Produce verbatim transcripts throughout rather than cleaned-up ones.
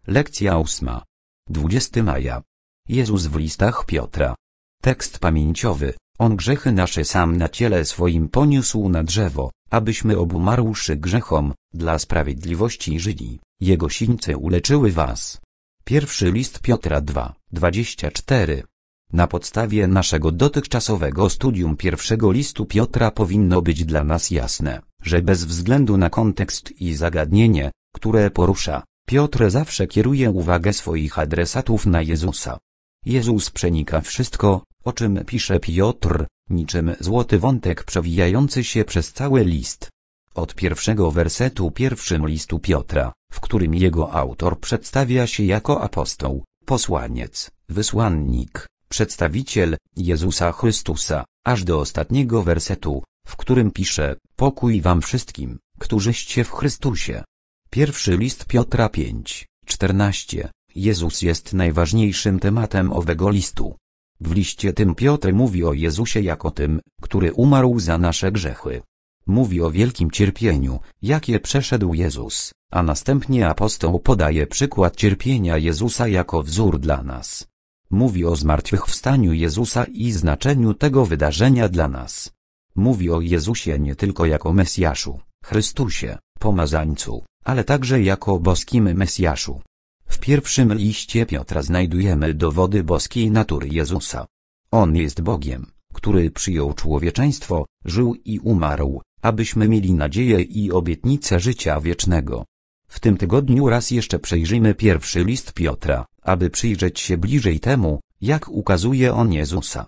Lekcja ósma. dwudziestego maja. Jezus w listach Piotra. Tekst pamięciowy. On grzechy nasze sam na ciele swoim poniósł na drzewo, abyśmy obumarłszy grzechom, dla sprawiedliwości żyli. Jego sińce uleczyły was. Pierwszy list Piotra dwa, dwadzieścia cztery. Na podstawie naszego dotychczasowego studium pierwszego listu Piotra powinno być dla nas jasne, że bez względu na kontekst i zagadnienie, które porusza, Piotr zawsze kieruje uwagę swoich adresatów na Jezusa. Jezus przenika wszystko, o czym pisze Piotr, niczym złoty wątek przewijający się przez cały list. Od pierwszego wersetu pierwszym listu Piotra, w którym jego autor przedstawia się jako apostoł, posłaniec, wysłannik, przedstawiciel Jezusa Chrystusa, aż do ostatniego wersetu, w którym pisze: pokój wam wszystkim, którzyście w Chrystusie. Pierwszy list Piotra pięć, czternaście. Jezus jest najważniejszym tematem owego listu. W liście tym Piotr mówi o Jezusie jako tym, który umarł za nasze grzechy. Mówi o wielkim cierpieniu, jakie przeszedł Jezus, a następnie apostoł podaje przykład cierpienia Jezusa jako wzór dla nas. Mówi o zmartwychwstaniu Jezusa i znaczeniu tego wydarzenia dla nas. Mówi o Jezusie nie tylko jako Mesjaszu, Chrystusie, Pomazańcu, ale także jako boskim Mesjaszu. W pierwszym liście Piotra znajdujemy dowody boskiej natury Jezusa. On jest Bogiem, który przyjął człowieczeństwo, żył i umarł, abyśmy mieli nadzieję i obietnicę życia wiecznego. W tym tygodniu raz jeszcze przejrzymy pierwszy list Piotra, aby przyjrzeć się bliżej temu, jak ukazuje on Jezusa.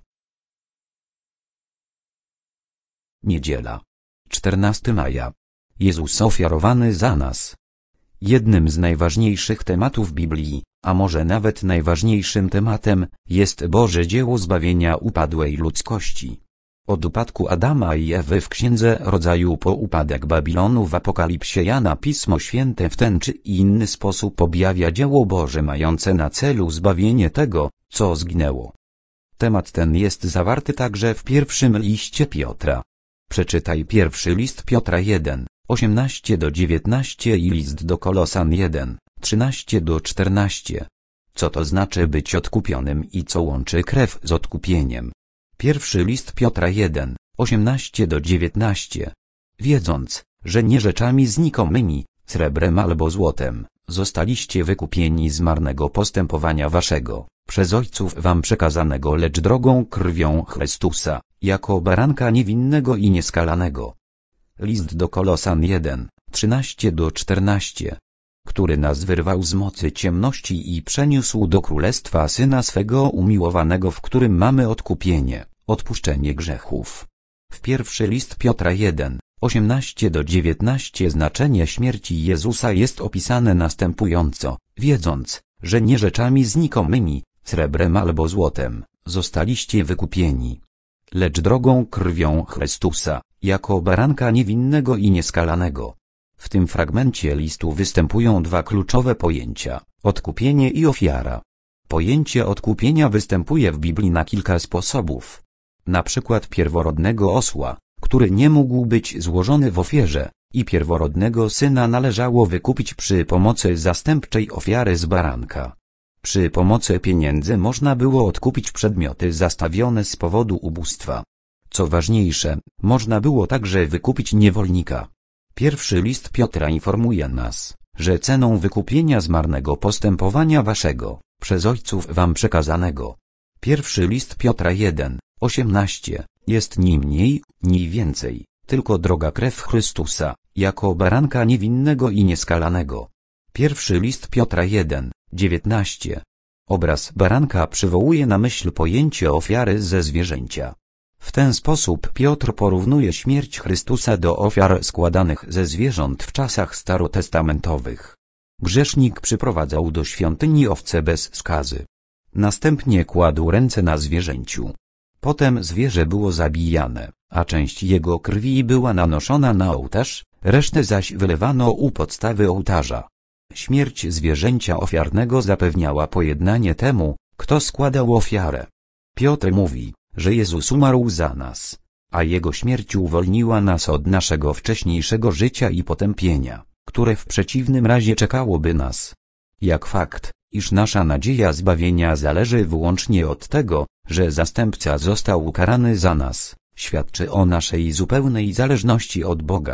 Niedziela. czternastego maja. Jezus ofiarowany za nas. Jednym z najważniejszych tematów Biblii, a może nawet najważniejszym tematem, jest Boże dzieło zbawienia upadłej ludzkości. Od upadku Adama i Ewy w Księdze Rodzaju po upadek Babilonu w Apokalipsie Jana Pismo Święte w ten czy inny sposób objawia dzieło Boże mające na celu zbawienie tego, co zginęło. Temat ten jest zawarty także w pierwszym liście Piotra. Przeczytaj pierwszy list Piotra jeden, osiemnaście do dziewiętnastu i list do Kolosan jeden, trzynaście do czternastu. Co to znaczy być odkupionym i co łączy krew z odkupieniem? Pierwszy list Piotra jeden, osiemnaście do dziewiętnastu. Wiedząc, że nie rzeczami znikomymi, srebrem albo złotem, zostaliście wykupieni z marnego postępowania waszego, przez ojców wam przekazanego, lecz drogą krwią Chrystusa, jako baranka niewinnego i nieskalanego. List do Kolosan jeden, trzynaście do czternastu. Który nas wyrwał z mocy ciemności i przeniósł do królestwa Syna swego umiłowanego, w którym mamy odkupienie, odpuszczenie grzechów. W pierwszy list Piotra jeden, osiemnaście do dziewiętnastu znaczenie śmierci Jezusa jest opisane następująco: wiedząc, że nie rzeczami znikomymi, srebrem albo złotem, zostaliście wykupieni, lecz drogą krwią Chrystusa, jako baranka niewinnego i nieskalanego. W tym fragmencie listu występują dwa kluczowe pojęcia: odkupienie i ofiara. Pojęcie odkupienia występuje w Biblii na kilka sposobów. Na przykład pierworodnego osła, który nie mógł być złożony w ofierze, i pierworodnego syna należało wykupić przy pomocy zastępczej ofiary z baranka. Przy pomocy pieniędzy można było odkupić przedmioty zastawione z powodu ubóstwa. Co ważniejsze, można było także wykupić niewolnika. Pierwszy list Piotra informuje nas, że ceną wykupienia z marnego postępowania waszego, przez ojców wam przekazanego. Pierwszy list Piotra jeden, osiemnastu, jest ni mniej, ni więcej, tylko droga krew Chrystusa, jako baranka niewinnego i nieskalanego. Pierwszy list Piotra jeden, dziewiętnastu. Obraz baranka przywołuje na myśl pojęcie ofiary ze zwierzęcia. W ten sposób Piotr porównuje śmierć Chrystusa do ofiar składanych ze zwierząt w czasach starotestamentowych. Grzesznik przyprowadzał do świątyni owce bez skazy. Następnie kładł ręce na zwierzęciu. Potem zwierzę było zabijane, a część jego krwi była nanoszona na ołtarz, resztę zaś wylewano u podstawy ołtarza. Śmierć zwierzęcia ofiarnego zapewniała pojednanie temu, kto składał ofiarę. Piotr mówi, że Jezus umarł za nas, a Jego śmierć uwolniła nas od naszego wcześniejszego życia i potępienia, które w przeciwnym razie czekałoby nas. Jak fakt, iż nasza nadzieja zbawienia zależy wyłącznie od tego, że zastępca został ukarany za nas, świadczy o naszej zupełnej zależności od Boga.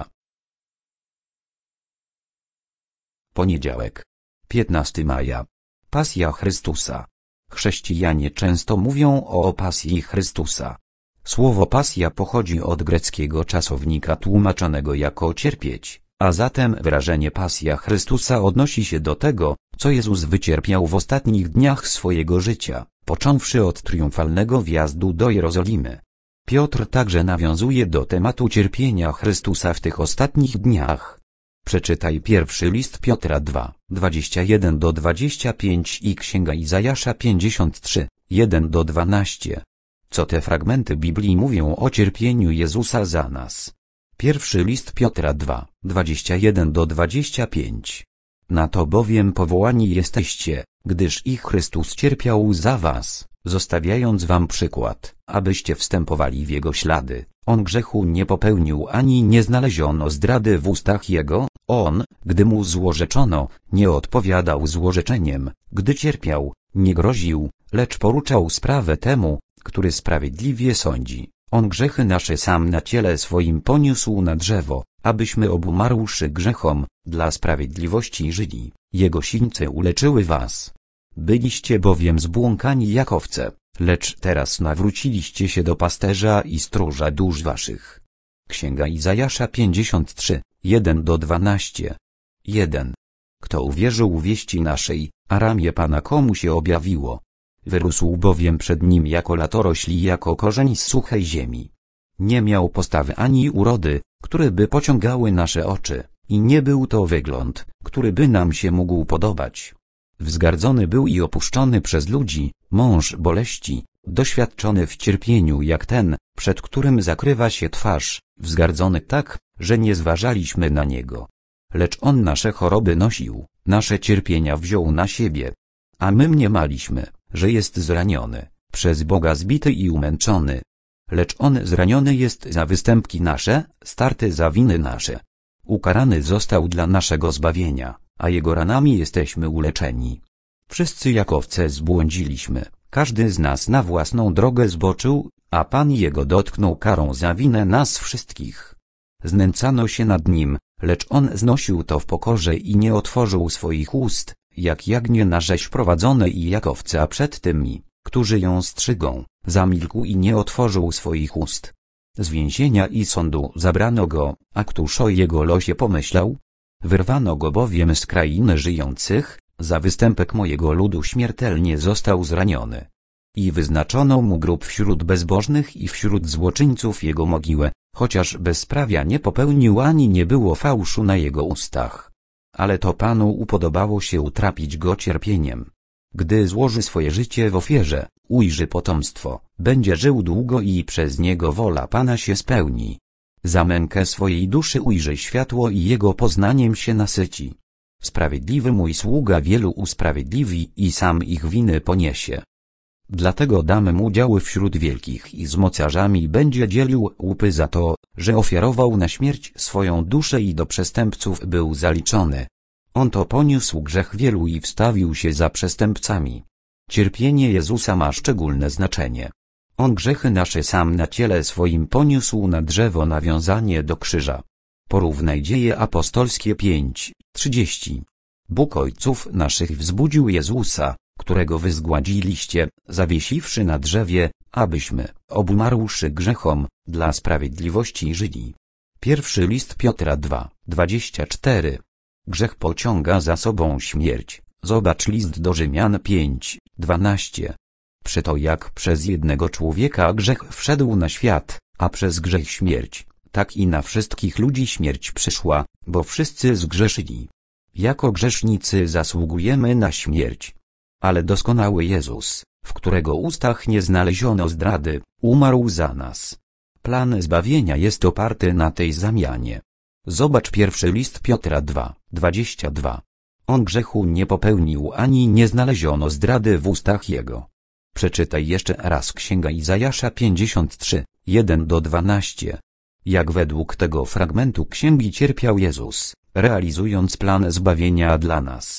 Poniedziałek, piętnastego maja. Pasja Chrystusa. Chrześcijanie często mówią o pasji Chrystusa. Słowo pasja pochodzi od greckiego czasownika tłumaczonego jako cierpieć, a zatem wyrażenie pasja Chrystusa odnosi się do tego, co Jezus wycierpiał w ostatnich dniach swojego życia, począwszy od triumfalnego wjazdu do Jerozolimy. Piotr także nawiązuje do tematu cierpienia Chrystusa w tych ostatnich dniach. Przeczytaj pierwszy list Piotra dwa, dwadzieścia jeden do dwudziestu pięciu i Księga Izajasza pięćdziesiąt trzy, jeden do dwunastu. Co te fragmenty Biblii mówią o cierpieniu Jezusa za nas? Pierwszy list Piotra dwa, dwadzieścia jeden do dwudziestu pięciu. Na to bowiem powołani jesteście, gdyż i Chrystus cierpiał za was, zostawiając wam przykład, abyście wstępowali w Jego ślady. On grzechu nie popełnił ani nie znaleziono zdrady w ustach Jego, On, gdy mu złorzeczono, nie odpowiadał złorzeczeniem, gdy cierpiał, nie groził, lecz poruczał sprawę temu, który sprawiedliwie sądzi. On grzechy nasze sam na ciele swoim poniósł na drzewo, abyśmy obumarłszy grzechom, dla sprawiedliwości żyli. Jego sińce uleczyły was. Byliście bowiem zbłąkani jak owce, lecz teraz nawróciliście się do pasterza i stróża dusz waszych. Księga Izajasza pięćdziesiąt trzy, jeden do dwunastu. jeden. Kto uwierzył wieści naszej, a ramię Pana komu się objawiło? Wyrósł bowiem przed nim jako latorośl i jako korzeń z suchej ziemi. Nie miał postawy ani urody, które by pociągały nasze oczy, i nie był to wygląd, który by nam się mógł podobać. Wzgardzony był i opuszczony przez ludzi, mąż boleści, doświadczony w cierpieniu jak ten, przed którym zakrywa się twarz, wzgardzony tak, że nie zważaliśmy na niego. Lecz on nasze choroby nosił, nasze cierpienia wziął na siebie. A my mniemaliśmy, że jest zraniony, przez Boga zbity i umęczony. Lecz on zraniony jest za występki nasze, starty za winy nasze. Ukarany został dla naszego zbawienia, a jego ranami jesteśmy uleczeni. Wszyscy jak owce zbłądziliśmy, każdy z nas na własną drogę zboczył, a Pan jego dotknął karą za winę nas wszystkich. Znęcano się nad nim, lecz on znosił to w pokorze i nie otworzył swoich ust, jak jagnię na rzeź prowadzone i jak owca przed tymi, którzy ją strzygą, zamilkł i nie otworzył swoich ust. Z więzienia i sądu zabrano go, a któż o jego losie pomyślał? Wyrwano go bowiem z krainy żyjących, za występek mojego ludu śmiertelnie został zraniony. I wyznaczono mu grób wśród bezbożnych i wśród złoczyńców jego mogiłę, chociaż bezprawia nie popełnił ani nie było fałszu na jego ustach. Ale to Panu upodobało się utrapić go cierpieniem. Gdy złoży swoje życie w ofierze, ujrzy potomstwo, będzie żył długo i przez niego wola Pana się spełni. Za mękę swojej duszy ujrzy światło i jego poznaniem się nasyci. Sprawiedliwy mój sługa wielu usprawiedliwi i sam ich winy poniesie. Dlatego damy mu działy wśród wielkich i z mocarzami będzie dzielił łupy za to, że ofiarował na śmierć swoją duszę i do przestępców był zaliczony. On to poniósł grzech wielu i wstawił się za przestępcami. Cierpienie Jezusa ma szczególne znaczenie. On grzechy nasze sam na ciele swoim poniósł na drzewo nawiązanie do krzyża. Porównaj Dzieje apostolskie pięć, trzydzieści. Bóg ojców naszych wzbudził Jezusa, którego wy zgładziliście, zawiesiwszy na drzewie, abyśmy, obumarłszy grzechom, dla sprawiedliwości żyli. Pierwszy list Piotra dwa, dwadzieścia cztery. Grzech pociąga za sobą śmierć. Zobacz list do Rzymian pięć, dwanaście. Przeto jak przez jednego człowieka grzech wszedł na świat, a przez grzech śmierć, tak i na wszystkich ludzi śmierć przyszła, bo wszyscy zgrzeszyli. Jako grzesznicy zasługujemy na śmierć. Ale doskonały Jezus, w którego ustach nie znaleziono zdrady, umarł za nas. Plan zbawienia jest oparty na tej zamianie. Zobacz pierwszy list Piotra dwa, dwadzieścia dwa. On grzechu nie popełnił ani nie znaleziono zdrady w ustach jego. Przeczytaj jeszcze raz Księga Izajasza pięćdziesiąt trzy, jeden do dwunastu. Jak według tego fragmentu księgi cierpiał Jezus, realizując plan zbawienia dla nas.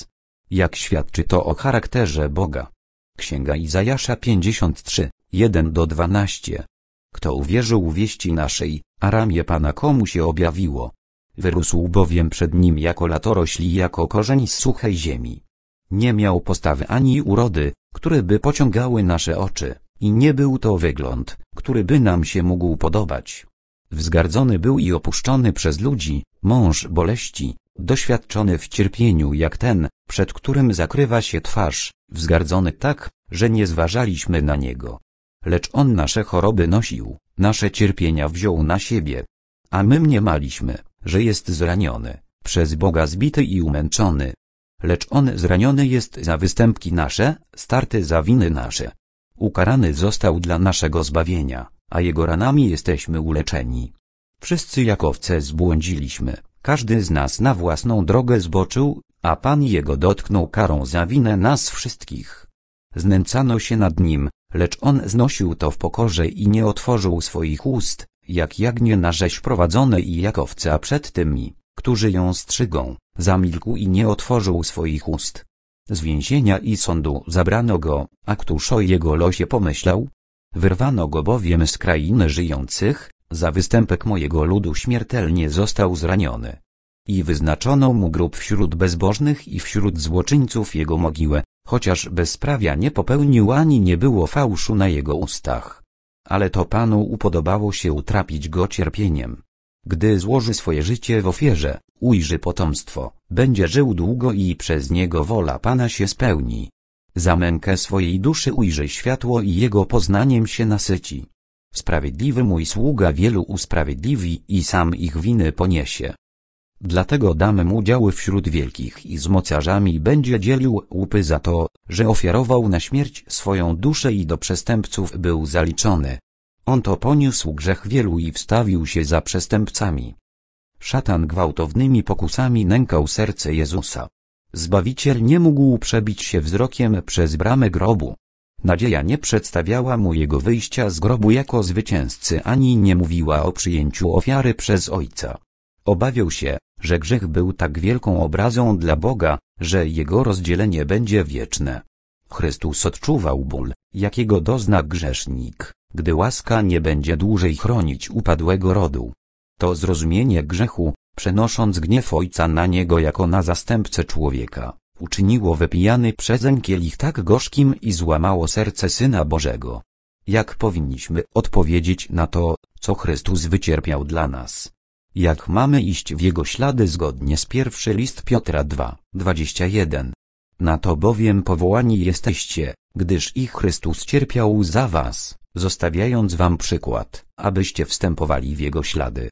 jak świadczy to o charakterze Boga. Księga Izajasza pięćdziesiąt trzy, jeden do dwunastu. Kto uwierzył wieści naszej, a ramię Pana komu się objawiło? Wyrósł bowiem przed nim jako latorośl i jako korzeń z suchej ziemi. Nie miał postawy ani urody, które by pociągały nasze oczy, i nie był to wygląd, który by nam się mógł podobać. Wzgardzony był i opuszczony przez ludzi, mąż boleści, doświadczony w cierpieniu jak ten, przed którym zakrywa się twarz, wzgardzony tak, że nie zważaliśmy na niego. Lecz on nasze choroby nosił, nasze cierpienia wziął na siebie. A my mniemaliśmy, że jest zraniony, przez Boga zbity i umęczony. Lecz on zraniony jest za występki nasze, starty za winy nasze. Ukarany został dla naszego zbawienia, a jego ranami jesteśmy uleczeni. Wszyscy jak owce zbłądziliśmy, każdy z nas na własną drogę zboczył, a Pan jego dotknął karą za winę nas wszystkich. Znęcano się nad nim, lecz on znosił to w pokorze i nie otworzył swoich ust, jak jagnię na rzeź prowadzone i jak owca przed tymi, którzy ją strzygą, zamilkł i nie otworzył swoich ust. Z więzienia i sądu zabrano go, a któż o jego losie pomyślał? Wyrwano go bowiem z krainy żyjących, za występek mojego ludu śmiertelnie został zraniony. I wyznaczono mu grób wśród bezbożnych i wśród złoczyńców jego mogiłę, chociaż bezprawia nie popełnił ani nie było fałszu na jego ustach. Ale to Panu upodobało się utrapić go cierpieniem. Gdy złoży swoje życie w ofierze, ujrzy potomstwo, będzie żył długo i przez niego wola Pana się spełni. Za mękę swojej duszy ujrzy światło i jego poznaniem się nasyci. Sprawiedliwy mój sługa wielu usprawiedliwi i sam ich winy poniesie. Dlatego damy mu działy wśród wielkich i z mocarzami będzie dzielił łupy za to, że ofiarował na śmierć swoją duszę i do przestępców był zaliczony. On to poniósł grzech wielu i wstawił się za przestępcami. Szatan gwałtownymi pokusami nękał serce Jezusa. Zbawiciel nie mógł przebić się wzrokiem przez bramę grobu. Nadzieja nie przedstawiała mu jego wyjścia z grobu jako zwycięzcy ani nie mówiła o przyjęciu ofiary przez Ojca. Obawiał się, że grzech był tak wielką obrazą dla Boga, że jego rozdzielenie będzie wieczne. Chrystus odczuwał ból, jakiego dozna grzesznik, gdy łaska nie będzie dłużej chronić upadłego rodu. To zrozumienie grzechu, przenosząc gniew Ojca na niego jako na zastępcę człowieka, uczyniło wypijany przezeń kielich tak gorzkim i złamało serce Syna Bożego. Jak powinniśmy odpowiedzieć na to, co Chrystus wycierpiał dla nas? Jak mamy iść w Jego ślady zgodnie z pierwszy list Piotra dwa, dwadzieścia jeden. Na to bowiem powołani jesteście, gdyż i Chrystus cierpiał za was, zostawiając wam przykład, abyście wstępowali w Jego ślady.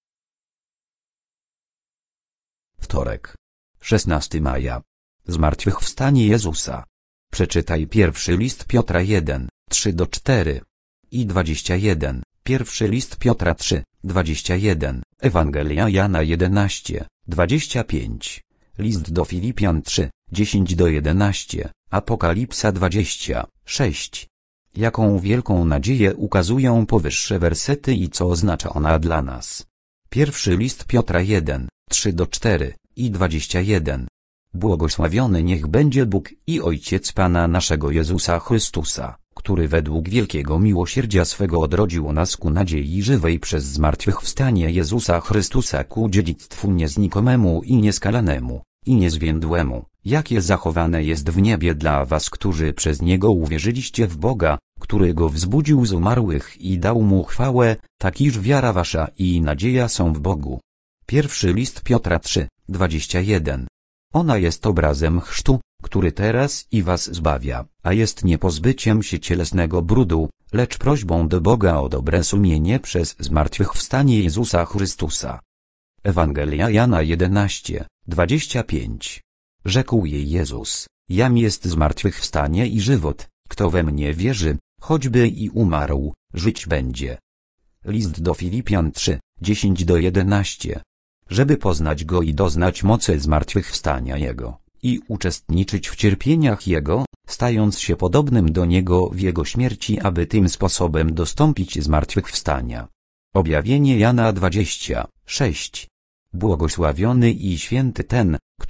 Wtorek. szesnastego maja. Zmartwychwstanie Jezusa. Przeczytaj pierwszy list Piotra jeden, trzy do czterech i dwadzieścia jeden, pierwszy list Piotra trzy, dwadzieścia jeden, Ewangelia Jana jedenaście, dwadzieścia pięć, list do Filipian trzy, dziesięć do jedenastu, Apokalipsa dwadzieścia sześć. Jaką wielką nadzieję ukazują powyższe wersety i co oznacza ona dla nas? Pierwszy list Piotra jeden, trzy do czterech i dwadzieścia jeden. Błogosławiony niech będzie Bóg i Ojciec Pana naszego Jezusa Chrystusa, który według wielkiego miłosierdzia swego odrodził nas ku nadziei żywej przez zmartwychwstanie Jezusa Chrystusa ku dziedzictwu nieznikomemu i nieskalanemu, i niezwiędłemu, jakie zachowane jest w niebie dla was, którzy przez Niego uwierzyliście w Boga, który Go wzbudził z umarłych i dał Mu chwałę, tak iż wiara wasza i nadzieja są w Bogu. Pierwszy list Piotra trzy, dwadzieścia jeden. Ona jest obrazem chrztu, który teraz i was zbawia, a jest nie pozbyciem się cielesnego brudu, lecz prośbą do Boga o dobre sumienie przez zmartwychwstanie Jezusa Chrystusa. Ewangelia Jana jedenaście, dwadzieścia pięć. Rzekł jej Jezus, jam jest zmartwychwstanie i żywot, kto we mnie wierzy, choćby i umarł, żyć będzie. List do Filipian trzy, dziesięć do jedenastu. Żeby poznać Go i doznać mocy zmartwychwstania Jego, i uczestniczyć w cierpieniach Jego, stając się podobnym do Niego w Jego śmierci, aby tym sposobem dostąpić zmartwychwstania. Objawienie Jana dwadzieścia sześć. Błogosławiony i święty ten, który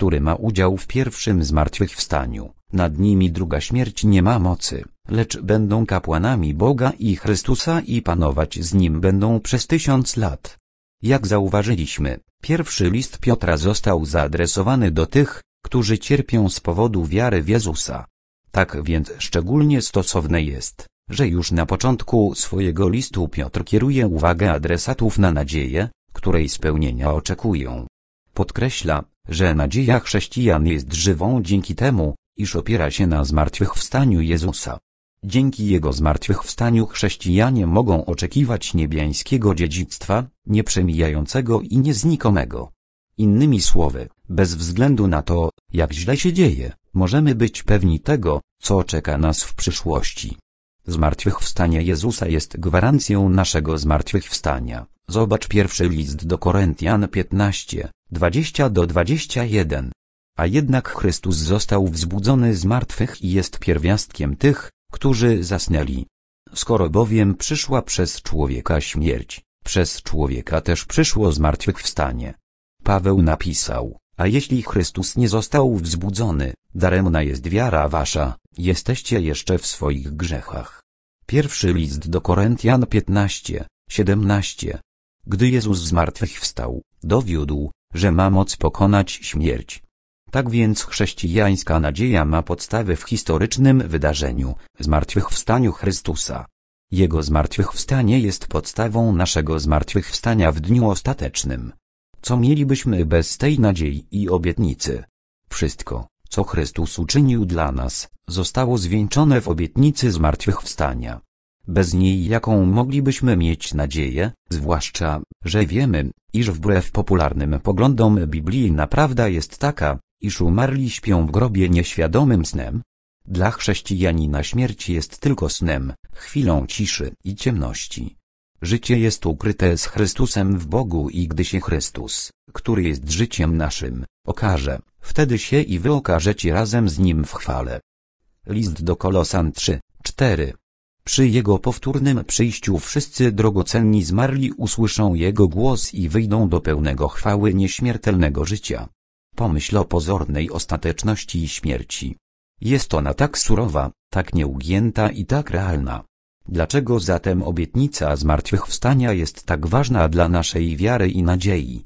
który ma udział w pierwszym zmartwychwstaniu, nad nimi druga śmierć nie ma mocy, lecz będą kapłanami Boga i Chrystusa i panować z Nim będą przez tysiąc lat. Jak zauważyliśmy, pierwszy list Piotra został zaadresowany do tych, którzy cierpią z powodu wiary w Jezusa. Tak więc szczególnie stosowne jest, że już na początku swojego listu Piotr kieruje uwagę adresatów na nadzieję, której spełnienia oczekują. Podkreśla, że nadzieja chrześcijan jest żywą dzięki temu, iż opiera się na zmartwychwstaniu Jezusa. Dzięki Jego zmartwychwstaniu chrześcijanie mogą oczekiwać niebiańskiego dziedzictwa, nieprzemijającego i nieznikomego. Innymi słowy, bez względu na to, jak źle się dzieje, możemy być pewni tego, co czeka nas w przyszłości. Zmartwychwstanie Jezusa jest gwarancją naszego zmartwychwstania. Zobacz pierwszy list do Koryntian piętnaście, dwadzieścia do dwudziestu jeden. A jednak Chrystus został wzbudzony z martwych i jest pierwiastkiem tych, którzy zasnęli. Skoro bowiem przyszła przez człowieka śmierć, przez człowieka też przyszło zmartwychwstanie. Paweł napisał, a jeśli Chrystus nie został wzbudzony, daremna jest wiara wasza, jesteście jeszcze w swoich grzechach. Pierwszy list do Koryntian piętnaście, siedemnaście. Gdy Jezus zmartwychwstał, dowiódł, że ma moc pokonać śmierć. Tak więc chrześcijańska nadzieja ma podstawy w historycznym wydarzeniu, zmartwychwstaniu Chrystusa. Jego zmartwychwstanie jest podstawą naszego zmartwychwstania w dniu ostatecznym. Co mielibyśmy bez tej nadziei i obietnicy? Wszystko, co Chrystus uczynił dla nas, zostało zwieńczone w obietnicy zmartwychwstania. Bez niej jaką moglibyśmy mieć nadzieję, zwłaszcza, że wiemy, iż wbrew popularnym poglądom biblijna prawda jest taka, iż umarli śpią w grobie nieświadomym snem? Dla chrześcijanina śmierć jest tylko snem, chwilą ciszy i ciemności. Życie jest ukryte z Chrystusem w Bogu i gdy się Chrystus, który jest życiem naszym, okaże, wtedy się i wy okażecie razem z Nim w chwale. List do Kolosan trzy, cztery. Przy Jego powtórnym przyjściu wszyscy drogocenni zmarli usłyszą Jego głos i wyjdą do pełnego chwały nieśmiertelnego życia. Pomyśl o pozornej ostateczności śmierci. Jest ona tak surowa, tak nieugięta i tak realna. Dlaczego zatem obietnica zmartwychwstania jest tak ważna dla naszej wiary i nadziei?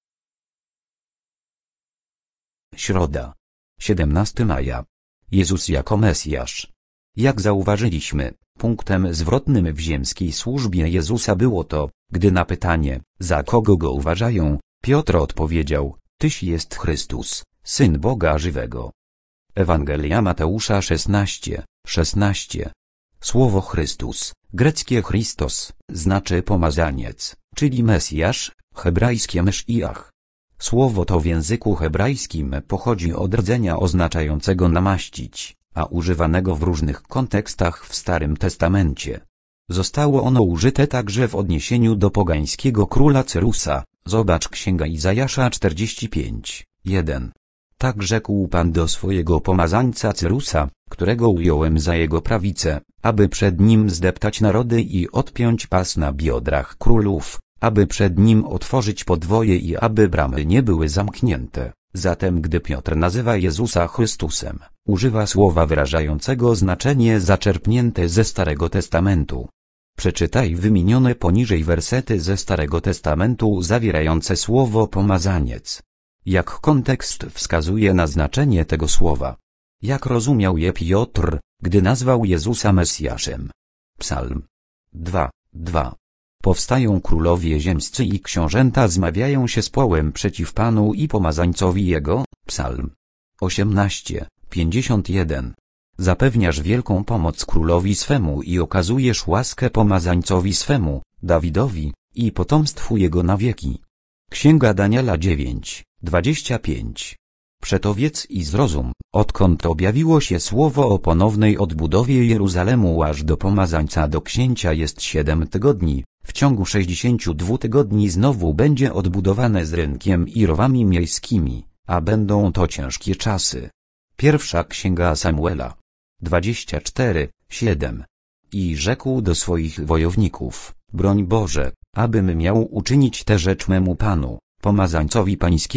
Środa. siedemnastego maja. Jezus jako Mesjasz. Jak zauważyliśmy, punktem zwrotnym w ziemskiej służbie Jezusa było to, gdy na pytanie, za kogo go uważają, Piotr odpowiedział, Tyś jest Chrystus, Syn Boga żywego. Ewangelia Mateusza szesnaście, szesnaście. Słowo Chrystus, greckie Christos, znaczy pomazaniec, czyli Mesjasz, hebrajskie Mesziach. Słowo to w języku hebrajskim pochodzi od rdzenia oznaczającego namaścić, a używanego w różnych kontekstach w Starym Testamencie. Zostało ono użyte także w odniesieniu do pogańskiego króla Cyrusa, zobacz Księga Izajasza czterdzieści pięć, jeden. Tak rzekł Pan do swojego pomazańca Cyrusa, którego ująłem za jego prawicę, aby przed nim zdeptać narody i odpiąć pas na biodrach królów, aby przed nim otworzyć podwoje i aby bramy nie były zamknięte. Zatem gdy Piotr nazywa Jezusa Chrystusem, używa słowa wyrażającego znaczenie zaczerpnięte ze Starego Testamentu. Przeczytaj wymienione poniżej wersety ze Starego Testamentu zawierające słowo pomazaniec. Jak kontekst wskazuje na znaczenie tego słowa? Jak rozumiał je Piotr, gdy nazwał Jezusa Mesjaszem? Psalm dwa, dwa. Powstają królowie ziemscy i książęta zmawiają się z połem przeciw Panu i pomazańcowi Jego. Psalm osiemnaście, pięćdziesiąt jeden. Zapewniasz wielką pomoc królowi swemu i okazujesz łaskę pomazańcowi swemu, Dawidowi, i potomstwu jego na wieki. Księga Daniela dziewięć, dwadzieścia pięć. Przeto wiedz i zrozum, odkąd objawiło się słowo o ponownej odbudowie Jeruzalemu aż do pomazańca do księcia jest siedem tygodni, w ciągu sześćdziesięciu dwóch tygodni znowu będzie odbudowane z rynkiem i rowami miejskimi, a będą to ciężkie czasy. Pierwsza Księga Samuela dwadzieścia cztery, siedem. I rzekł do swoich wojowników, broń Boże, abym miał uczynić tę rzecz memu Panu, pomazańcowi pańskiemu,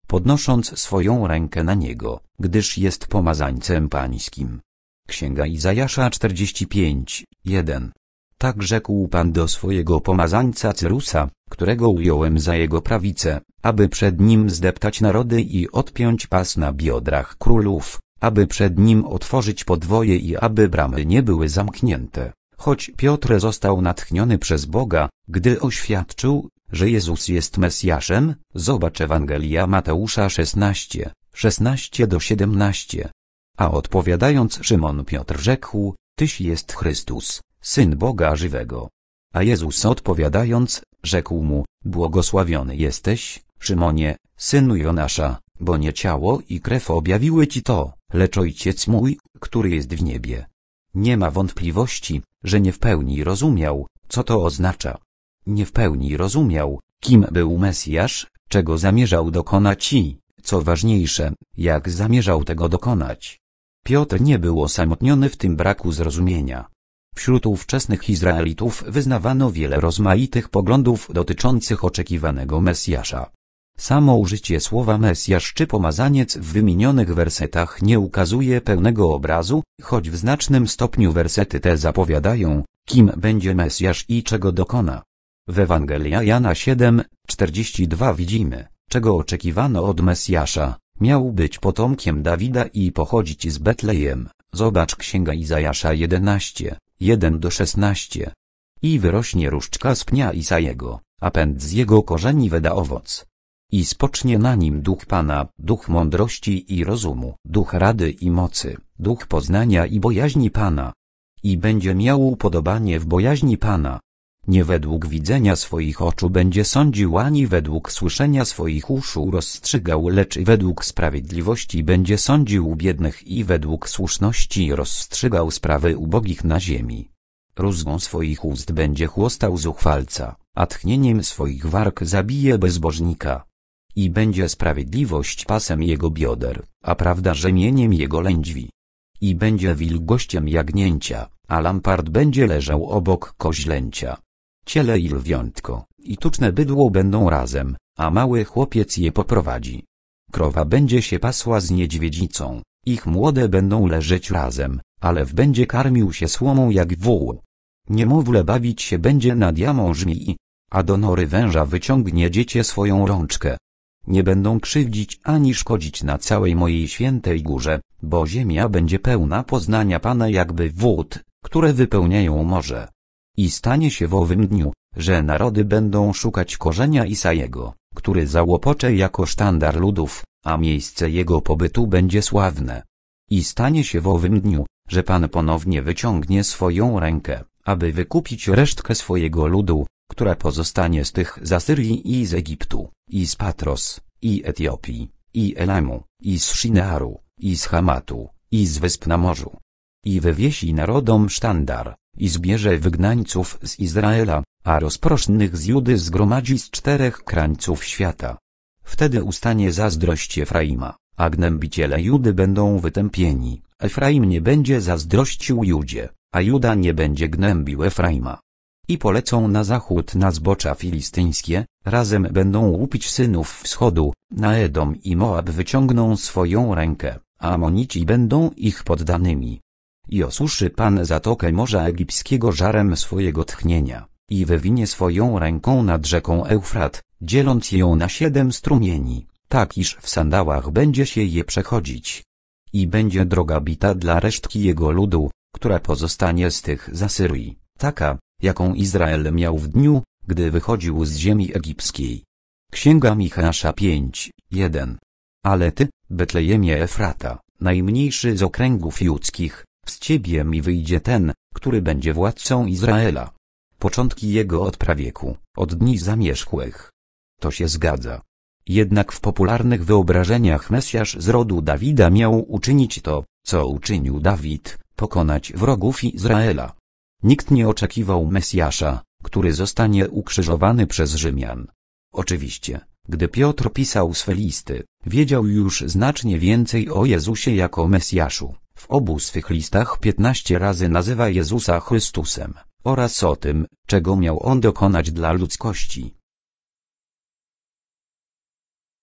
podnosząc swoją rękę na niego, gdyż jest pomazańcem pańskim. Księga Izajasza czterdzieści pięć, jeden. Tak rzekł Pan do swojego pomazańca Cyrusa, którego ująłem za jego prawicę, aby przed nim zdeptać narody i odpiąć pas na biodrach królów, aby przed nim otworzyć podwoje i aby bramy nie były zamknięte. Choć Piotr został natchniony przez Boga, gdy oświadczył, że Jezus jest Mesjaszem, zobacz Ewangelia Mateusza szesnaście, szesnaście do siedemnaście. A odpowiadając Szymon Piotr rzekł, Tyś jest Chrystus, Syn Boga żywego. A Jezus odpowiadając, rzekł mu, błogosławiony jesteś, Szymonie, synu Jonasza, bo nie ciało i krew objawiły ci to, lecz Ojciec mój, który jest w niebie. Nie ma wątpliwości, że nie w pełni rozumiał, co to oznacza. Nie w pełni rozumiał, kim był Mesjasz, czego zamierzał dokonać i, co ważniejsze, jak zamierzał tego dokonać. Piotr nie był osamotniony w tym braku zrozumienia. Wśród ówczesnych Izraelitów wyznawano wiele rozmaitych poglądów dotyczących oczekiwanego Mesjasza. Samo użycie słowa Mesjasz czy pomazaniec w wymienionych wersetach nie ukazuje pełnego obrazu, choć w znacznym stopniu wersety te zapowiadają, kim będzie Mesjasz i czego dokona. W Ewangelia Jana siedem, czterdzieści dwa widzimy, czego oczekiwano od Mesjasza. Miał być potomkiem Dawida i pochodzić z Betlejem. Zobacz Księga Izajasza jedenaście, jeden do szesnastu. I wyrośnie różdżka z pnia Isajego, a pęd z jego korzeni wyda owoc. I spocznie na nim duch Pana, duch mądrości i rozumu, duch rady i mocy, duch poznania i bojaźni Pana. I będzie miał upodobanie w bojaźni Pana. Nie według widzenia swoich oczu będzie sądził, ani według słyszenia swoich uszu rozstrzygał, lecz według sprawiedliwości będzie sądził biednych i według słuszności rozstrzygał sprawy ubogich na ziemi. Rózgą swoich ust będzie chłostał zuchwalca, a tchnieniem swoich warg zabije bezbożnika. I będzie sprawiedliwość pasem jego bioder, a prawda rzemieniem jego lędźwi. I będzie wilgościem jagnięcia, a lampart będzie leżał obok koźlęcia. Ciele i lwiątko, i tuczne bydło będą razem, a mały chłopiec je poprowadzi. Krowa będzie się pasła z niedźwiedzicą, ich młode będą leżeć razem, a lew będzie karmił się słomą jak wół. Niemowlę bawić się będzie nad jamą żmii, a do nory węża wyciągnie dziecię swoją rączkę. Nie będą krzywdzić ani szkodzić na całej mojej świętej górze, bo ziemia będzie pełna poznania Pana jakby wód, które wypełniają morze. I stanie się w owym dniu, że narody będą szukać korzenia Isajego, który załopocze jako sztandar ludów, a miejsce jego pobytu będzie sławne. I stanie się w owym dniu, że Pan ponownie wyciągnie swoją rękę, aby wykupić resztkę swojego ludu, która pozostanie z tych z Asyrii i z Egiptu, i z Patros, i Etiopii, i Elamu, i z Shinearu, i z Hamatu, i z wysp na morzu. I wywiesi narodom sztandar, i zbierze wygnańców z Izraela, a rozprosznych z Judy zgromadzi z czterech krańców świata. Wtedy ustanie zazdrość Efraima, a gnębiciele Judy będą wytępieni. Efraim nie będzie zazdrościł Judzie, a Juda nie będzie gnębił Efraima. I polecą na zachód na zbocza filistyńskie, razem będą łupić synów wschodu, na Edom i Moab wyciągną swoją rękę, a Amonici będą ich poddanymi. I osuszy Pan zatokę Morza Egipskiego żarem swojego tchnienia, i wywinie swoją ręką nad rzeką Eufrat, dzieląc ją na siedem strumieni, tak iż w sandałach będzie się je przechodzić. I będzie droga bita dla resztki jego ludu, która pozostanie z tych z Asyrii, taka, jaką Izrael miał w dniu, gdy wychodził z ziemi egipskiej. Księga Micheasza pięć, jeden. Ale ty, Betlejemie Efrata, najmniejszy z okręgów judzkich, z ciebie mi wyjdzie ten, który będzie władcą Izraela. Początki jego od prawieku, od dni zamierzchłych. To się zgadza. Jednak w popularnych wyobrażeniach Mesjasz z rodu Dawida miał uczynić to, co uczynił Dawid, pokonać wrogów Izraela. Nikt nie oczekiwał Mesjasza, który zostanie ukrzyżowany przez Rzymian. Oczywiście, gdy Piotr pisał swe listy, wiedział już znacznie więcej o Jezusie jako Mesjaszu. W obu swych listach piętnaście razy nazywa Jezusa Chrystusem, oraz o tym, czego miał On dokonać dla ludzkości.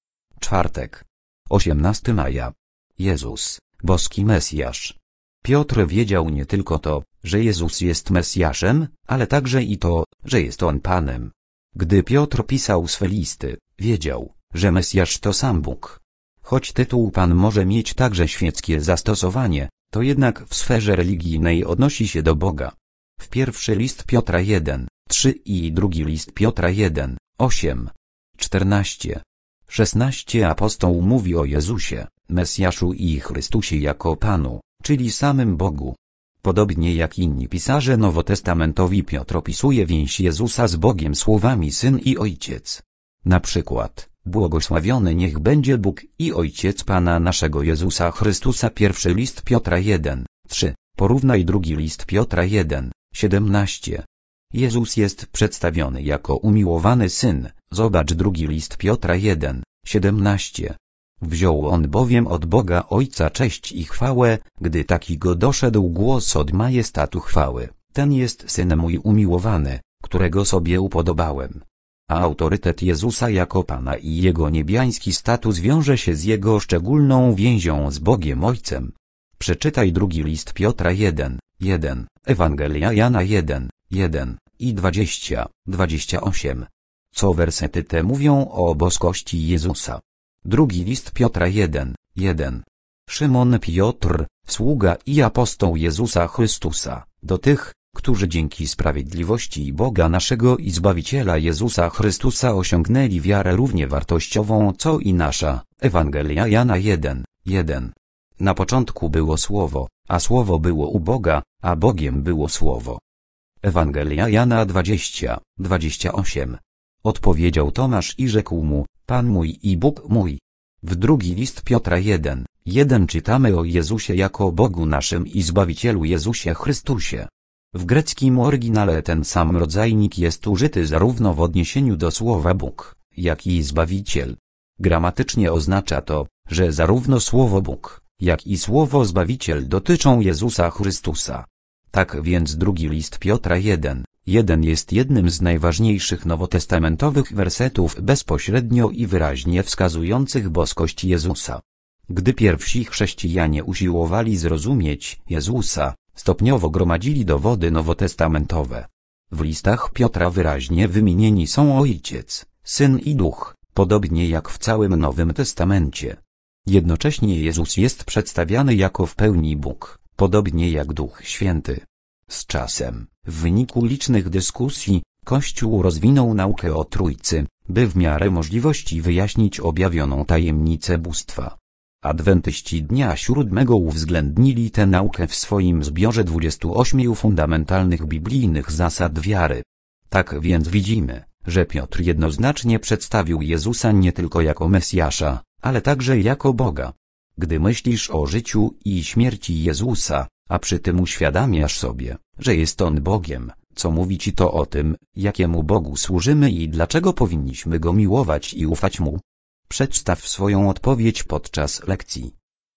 Czwartek. osiemnastego maja. Jezus, boski Mesjasz. Piotr wiedział nie tylko to, że Jezus jest Mesjaszem, ale także i to, że jest On Panem. Gdy Piotr pisał swe listy, wiedział, że Mesjasz to sam Bóg. Choć tytuł Pan może mieć także świeckie zastosowanie, to jednak w sferze religijnej odnosi się do Boga. W pierwszy list Piotra jeden, trzy i drugi list Piotra jeden, osiem, czternaście, szesnaście apostoł mówi o Jezusie, Mesjaszu i Chrystusie jako Panu, czyli samym Bogu. Podobnie jak inni pisarze nowotestamentowi Piotr opisuje więź Jezusa z Bogiem słowami Syn i Ojciec. Na przykład, błogosławiony niech będzie Bóg i Ojciec Pana naszego Jezusa Chrystusa. Pierwszy list Piotra jeden, trzy, porównaj drugi list Piotra jeden, siedemnaście. Jezus jest przedstawiony jako umiłowany Syn, zobacz drugi list Piotra jeden, siedemnaście. Wziął on bowiem od Boga Ojca cześć i chwałę, gdy taki go doszedł głos od majestatu chwały, ten jest Syn mój umiłowany, którego sobie upodobałem. A autorytet Jezusa jako Pana i Jego niebiański status wiąże się z Jego szczególną więzią z Bogiem Ojcem. Przeczytaj drugi list Piotra jeden, jeden, Ewangelia Jana jeden, jeden i dwadzieścia, dwadzieścia osiem. Co wersety te mówią o boskości Jezusa. Drugi list Piotra jeden, jeden. Szymon Piotr, sługa i apostoł Jezusa Chrystusa, do tych, którzy dzięki sprawiedliwości Boga naszego i Zbawiciela Jezusa Chrystusa osiągnęli wiarę równie wartościową co i nasza. Ewangelia Jana jeden, jeden. Na początku było Słowo, a Słowo było u Boga, a Bogiem było Słowo. Ewangelia Jana dwadzieścia, dwadzieścia osiem. Odpowiedział Tomasz i rzekł mu, Pan mój i Bóg mój. W drugi list Piotra jeden, jeden czytamy o Jezusie jako Bogu naszym i Zbawicielu Jezusie Chrystusie. W greckim oryginale ten sam rodzajnik jest użyty zarówno w odniesieniu do słowa Bóg, jak i Zbawiciel. Gramatycznie oznacza to, że zarówno słowo Bóg, jak i słowo Zbawiciel dotyczą Jezusa Chrystusa. Tak więc drugi list Piotra jeden, jeden jest jednym z najważniejszych nowotestamentowych wersetów bezpośrednio i wyraźnie wskazujących boskość Jezusa. Gdy pierwsi chrześcijanie usiłowali zrozumieć Jezusa, stopniowo gromadzili dowody nowotestamentowe. W listach Piotra wyraźnie wymienieni są Ojciec, Syn i Duch, podobnie jak w całym Nowym Testamencie. Jednocześnie Jezus jest przedstawiany jako w pełni Bóg, podobnie jak Duch Święty. Z czasem, w wyniku licznych dyskusji, Kościół rozwinął naukę o Trójcy, by w miarę możliwości wyjaśnić objawioną tajemnicę bóstwa. Adwentyści Dnia Siódmego uwzględnili tę naukę w swoim zbiorze dwudziestu ośmiu fundamentalnych biblijnych zasad wiary. Tak więc widzimy, że Piotr jednoznacznie przedstawił Jezusa nie tylko jako Mesjasza, ale także jako Boga. Gdy myślisz o życiu i śmierci Jezusa, a przy tym uświadamiasz sobie, że jest On Bogiem, co mówi ci to o tym, jakiemu Bogu służymy i dlaczego powinniśmy Go miłować i ufać Mu? Przedstaw swoją odpowiedź podczas lekcji.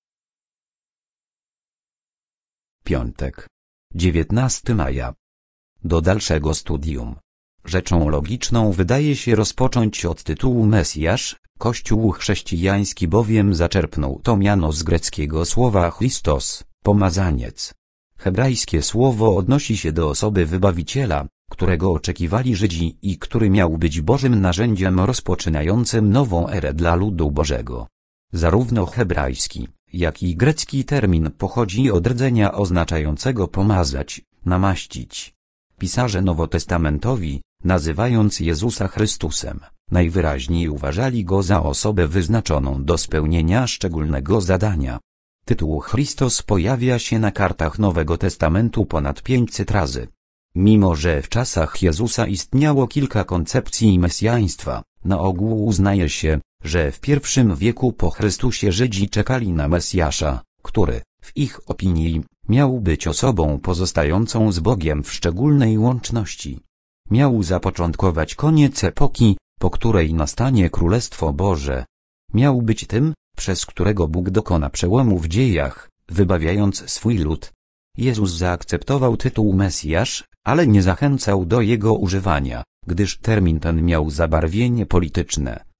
Piątek. dziewiętnastego maja. Do dalszego studium. Rzeczą logiczną wydaje się rozpocząć od tytułu Mesjasz, Kościół chrześcijański bowiem zaczerpnął to miano z greckiego słowa Christos, pomazaniec. Hebrajskie słowo odnosi się do osoby Wybawiciela, którego oczekiwali Żydzi i który miał być Bożym narzędziem rozpoczynającym nową erę dla ludu Bożego. Zarówno hebrajski, jak i grecki termin pochodzi od rdzenia oznaczającego pomazać, namaścić. Pisarze nowotestamentowi, nazywając Jezusa Chrystusem, najwyraźniej uważali Go za osobę wyznaczoną do spełnienia szczególnego zadania. Tytuł Chrystus pojawia się na kartach Nowego Testamentu ponad pięćset razy. Mimo że w czasach Jezusa istniało kilka koncepcji mesjaństwa, na ogół uznaje się, że w pierwszym wieku po Chrystusie Żydzi czekali na Mesjasza, który, w ich opinii, miał być osobą pozostającą z Bogiem w szczególnej łączności. Miał zapoczątkować koniec epoki, po której nastanie Królestwo Boże. Miał być tym, przez którego Bóg dokona przełomu w dziejach, wybawiając swój lud. Jezus zaakceptował tytuł Mesjasz, ale nie zachęcał do jego używania, gdyż termin ten miał zabarwienie polityczne,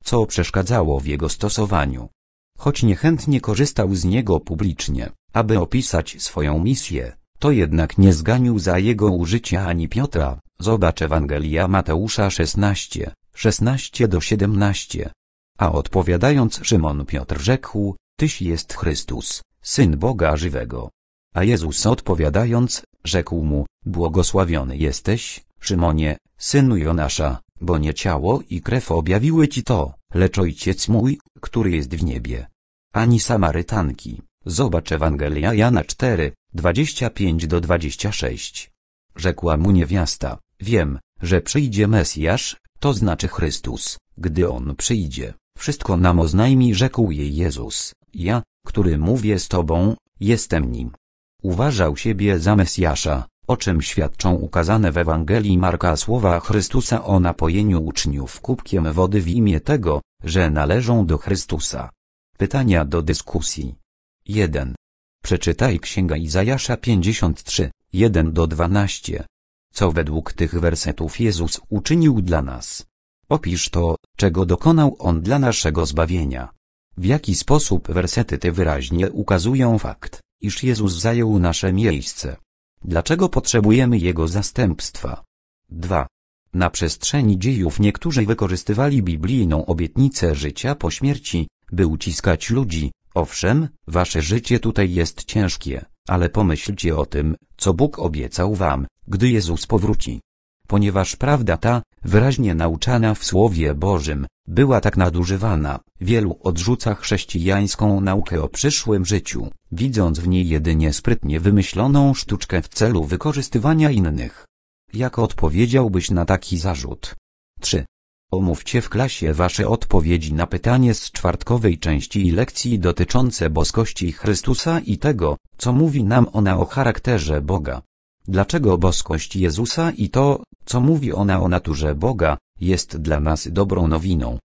co przeszkadzało w jego stosowaniu. Choć niechętnie korzystał z niego publicznie, aby opisać swoją misję, to jednak nie zganił za jego użycia ani Piotra. Zobacz Ewangelia Mateusza szesnaście, szesnaście do siedemnaście. A odpowiadając Szymon Piotr rzekł: Tyś jest Chrystus, Syn Boga żywego. A Jezus odpowiadając, rzekł mu: Błogosławiony jesteś, Szymonie, synu Jonasza, bo nie ciało i krew objawiły ci to, lecz Ojciec mój, który jest w niebie. Ani Samarytanki. Zobacz Ewangelia Jana cztery, dwadzieścia pięć do dwudziestego szóstego. Rzekła mu niewiasta: Wiem, że przyjdzie Mesjasz, to znaczy Chrystus. Gdy On przyjdzie, wszystko nam oznajmi, rzekł jej Jezus. Ja, który mówię z tobą, jestem nim. Uważał siebie za Mesjasza, o czym świadczą ukazane w Ewangelii Marka słowa Chrystusa o napojeniu uczniów kubkiem wody w imię tego, że należą do Chrystusa. Pytania do dyskusji. jeden. Przeczytaj Księga Izajasza pięćdziesiąt trzy, jeden do dwunastu. Co według tych wersetów Jezus uczynił dla nas? Opisz to, czego dokonał On dla naszego zbawienia. W jaki sposób wersety te wyraźnie ukazują fakt, iż Jezus zajął nasze miejsce? Dlaczego potrzebujemy Jego zastępstwa? dwa. Na przestrzeni dziejów niektórzy wykorzystywali biblijną obietnicę życia po śmierci, by uciskać ludzi. Owszem, wasze życie tutaj jest ciężkie, ale pomyślcie o tym, co Bóg obiecał wam, gdy Jezus powróci. Ponieważ prawda ta, wyraźnie nauczana w Słowie Bożym, była tak nadużywana, wielu odrzuca chrześcijańską naukę o przyszłym życiu, widząc w niej jedynie sprytnie wymyśloną sztuczkę w celu wykorzystywania innych. Jak odpowiedziałbyś na taki zarzut? trzy. Omówcie w klasie wasze odpowiedzi na pytanie z czwartkowej części lekcji dotyczące boskości Chrystusa i tego, co mówi nam ona o charakterze Boga. Dlaczego boskość Jezusa i to, co mówi ona o naturze Boga, jest dla nas dobrą nowiną?